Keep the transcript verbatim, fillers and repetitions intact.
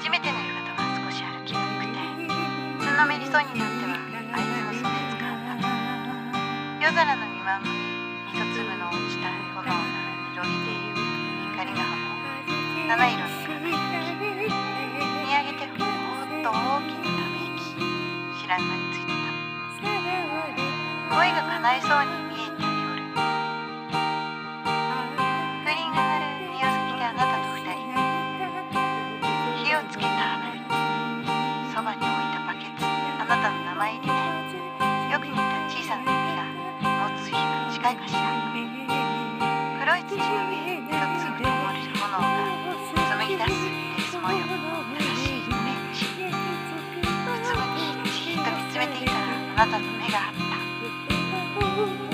初めての夕方は少し歩きにくくて、つんのめりそうになってはあいつの袖掴んだ。夜空の見まんに一粒の落ちた炎が広げている光がも七色に輝き、見上げてほーっと大きなため息、知らん間についてた。恋が叶いそうに見えた夜、風鈴が鳴る庭先であなたと二人、火をつけた花火、そばに置いたバケツ、あなたの名前入りね。よく似た小さな指が持つ日が近いかしら。黒い土の上、一粒ともる炎が紡ぎ出すレース模様、優しいオレンジ。うつむきじーっと見つめていたらあなたの目があった。